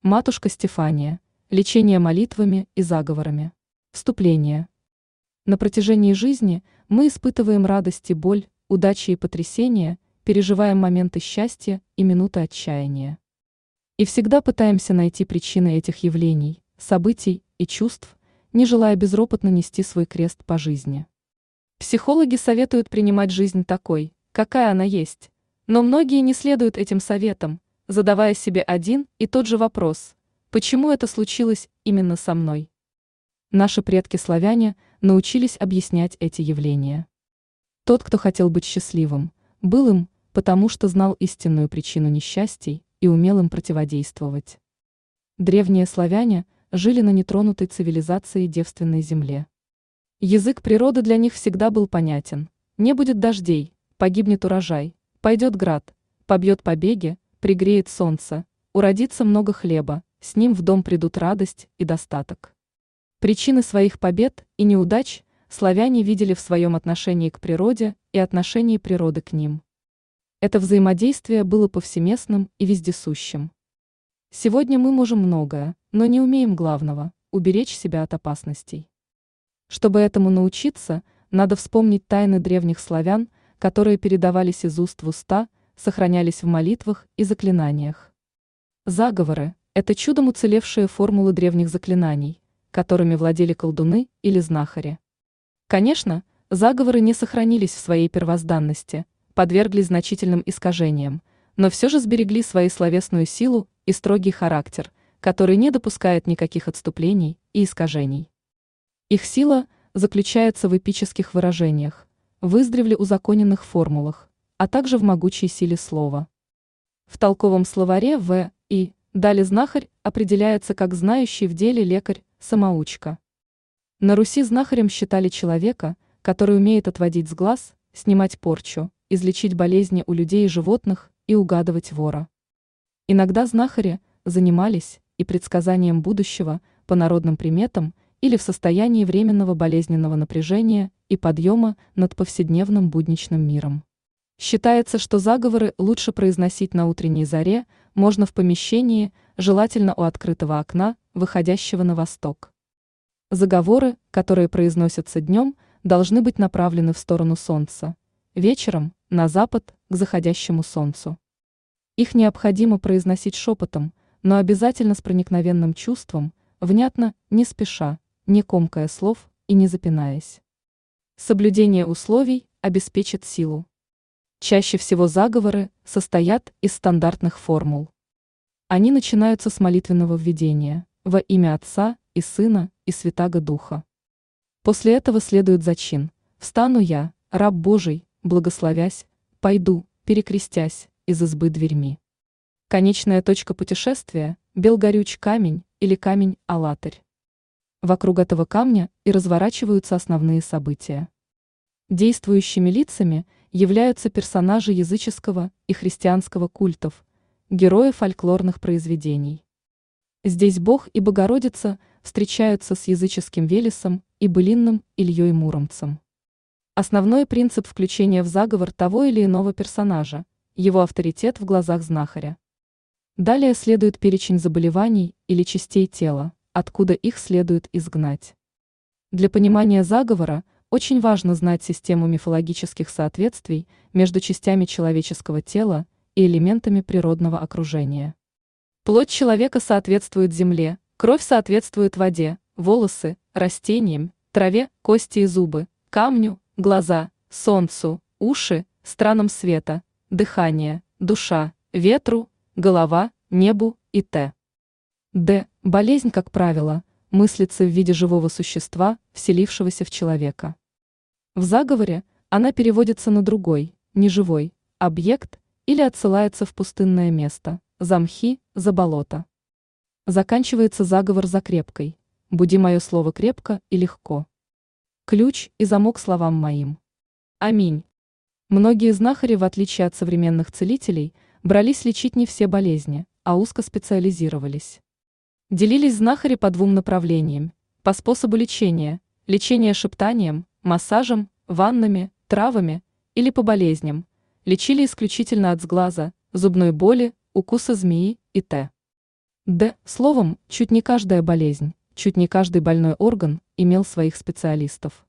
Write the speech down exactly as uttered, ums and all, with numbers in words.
Матушка Стефания. Лечение молитвами и заговорами. Вступление. На протяжении жизни мы испытываем радость и боль, удачи и потрясения, переживаем моменты счастья и минуты отчаяния. И всегда пытаемся найти причины этих явлений, событий и чувств, не желая безропотно нести свой крест по жизни. Психологи советуют принимать жизнь такой, какая она есть, но многие не следуют этим советам, задавая себе один и тот же вопрос: почему это случилось именно со мной? Наши предки-славяне научились объяснять эти явления. Тот, кто хотел быть счастливым, был им, потому что знал истинную причину несчастий и умел им противодействовать. Древние славяне жили на нетронутой цивилизацией девственной земле. Язык природы для них всегда был понятен: не будет дождей, погибнет урожай, пойдет град, побьет побеги, пригреет солнце, уродится много хлеба, с ним в дом придут радость и достаток. Причины своих побед и неудач славяне видели в своем отношении к природе и отношении природы к ним. Это взаимодействие было повсеместным и вездесущим. Сегодня мы можем многое, но не умеем главного – уберечь себя от опасностей. Чтобы этому научиться, надо вспомнить тайны древних славян, которые передавались из уст в уста, сохранялись в молитвах и заклинаниях. Заговоры – это чудом уцелевшие формулы древних заклинаний, которыми владели колдуны или знахари. Конечно, заговоры не сохранились в своей первозданности, подверглись значительным искажениям, но все же сберегли свою словесную силу и строгий характер, который не допускает никаких отступлений и искажений. Их сила заключается в эпических выражениях, в издревле узаконенных формулах, а также в могучей силе слова. В толковом словаре В. И. Дали знахарь определяется как знающий в деле лекарь-самоучка. На Руси знахарем считали человека, который умеет отводить с глаз, снимать порчу, излечить болезни у людей и животных и угадывать вора. Иногда знахари занимались и предсказанием будущего по народным приметам или в состоянии временного болезненного напряжения и подъема над повседневным будничным миром. Считается, что заговоры лучше произносить на утренней заре, можно в помещении, желательно у открытого окна, выходящего на восток. Заговоры, которые произносятся днем, должны быть направлены в сторону солнца, вечером – на запад, к заходящему солнцу. Их необходимо произносить шепотом, но обязательно с проникновенным чувством, внятно, не спеша, не комкая слов и не запинаясь. Соблюдение условий обеспечит силу. Чаще всего заговоры состоят из стандартных формул. Они начинаются с молитвенного введения во имя Отца и Сына и Святаго Духа. После этого следует зачин: «Встану я, раб Божий, благословясь, пойду, перекрестясь, из избы дверьми». Конечная точка путешествия – Белгорюч камень или камень-алатырь. Вокруг этого камня и разворачиваются основные события. Действующими лицами являются персонажи языческого и христианского культов, герои фольклорных произведений. Здесь Бог и Богородица встречаются с языческим Велесом и былинным Ильей Муромцем. Основной принцип включения в заговор того или иного персонажа – его авторитет в глазах знахаря. Далее следует перечень заболеваний или частей тела, откуда их следует изгнать. Для понимания заговора очень важно знать систему мифологических соответствий между частями человеческого тела и элементами природного окружения. Плоть человека соответствует земле, кровь соответствует воде, волосы – растениям, траве, кости и зубы, камню, глаза, солнцу, уши, странам света, дыхание, душа, ветру, голова, небу и т. д. Болезнь, как правило, мыслится в виде живого существа, вселившегося в человека. В заговоре она переводится на другой, неживой, объект или отсылается в пустынное место, за мхи, за болото. Заканчивается заговор закрепкой: «Буди мое слово крепко и легко. Ключ и замок словам моим». Аминь. Многие знахари, в отличие от современных целителей, брались лечить не все болезни, а узко специализировались. Делились знахари по двум направлениям: по способу лечения, лечение шептанием, массажем, ваннами, травами, или по болезням, лечили исключительно от сглаза, зубной боли, укуса змеи и т. Д. Словом, чуть не каждая болезнь, чуть не каждый больной орган имел своих специалистов.